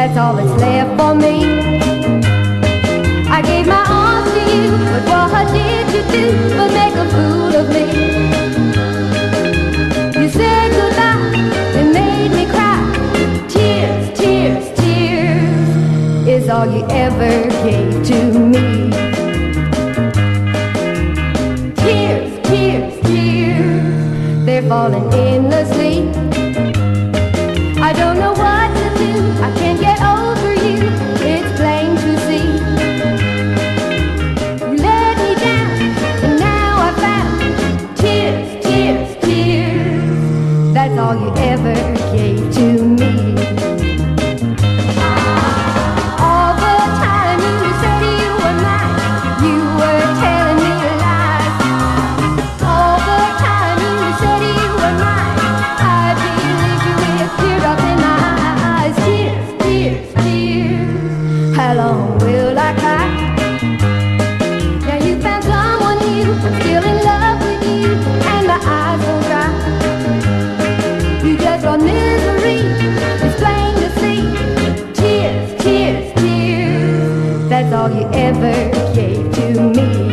that's all that's left for me. I gave my arms to you, but what did you do but make a fool of me? You said goodbye and made me cry. Tears, tears, tears is all you ever gave to me. Tears, tears, tears, they're falling endlessly. I don't know what to do, I can't get over you, it's plain to see. You let me down, and now I found tears, tears, tears, that's all you ever gave to me. All the time you said you were mine, you were telling me lies. All the time you said you were mine, I believed you with teardrops in my eyes. Tears, tears, tears, how long will I cry? Now you found someone new, I'm still in love with you, and my eyes won't dry. You just brought misery, it's plain to see. Tears, tears, tears, that's all you ever gave to me.